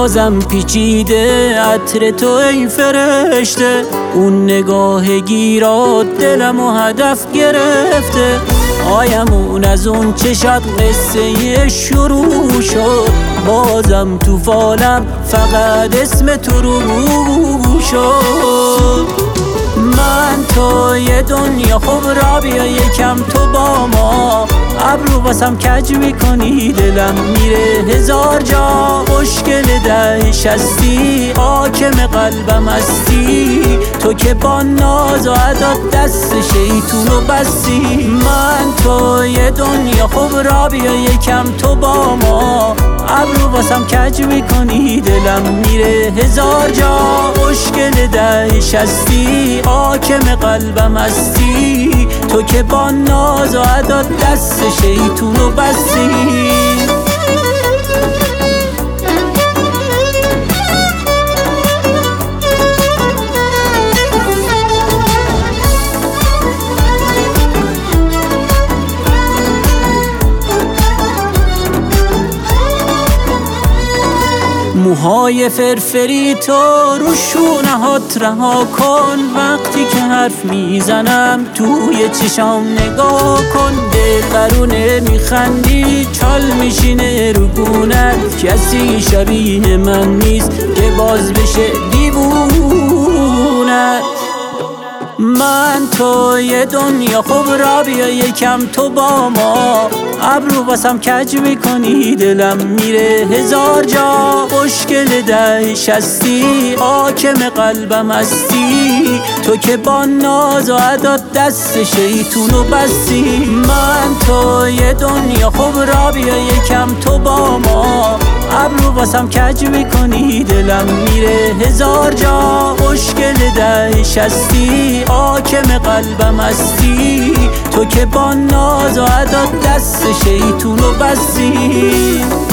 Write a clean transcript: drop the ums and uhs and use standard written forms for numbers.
بازم پیچیده عطر تو ای فرشته. اون نگاه گیرات دلمو هدف گرفته. آیمون از اون چشات قصه شروع شد. بازم تو فالم فقط اسم تو رو شد. من تو یه دنیا خوب را بیا یکم تو با ما. ابرو واسم کج میکنی دلم میره هزار جا. مشکل دهش هستی حاکم قلبم هستی. تو که با ناز و عداد دست شیطونو بستی. من تو یه دنیا خوب را بیا یکم تو با ما. ابرو واسم کج میکنی دلم میره هزار جا. مشکل دهش هستی حاکم قلبم هستی. تو که با ناز و عداد دست شیطونو بستی. موهای فرفری تو رو شونهات رها کن. وقتی که حرف میزنم توی چشام نگاه کن. دل قرونه میخندی چال میشینه رو گونت. کسی شبیه من نیست که باز بشه دیوونت. من تو یه دنیا خوب را بیا یکم تو با ما. ابرو واسم کج میکنی دلم میره هزار جا. مشکل دهش هستی حاکم قلبم هستی. تو که با ناز و عداد دست شیطونو بستی. من تو یه دنیا خوب را بیا یکم تو با ما. ابرو واسم کج میکنی دلم میره هزار جا. مشکل دهش هستی حاکم قلبم هستی. تو که با ناز و عداد دست شیطونو بستی.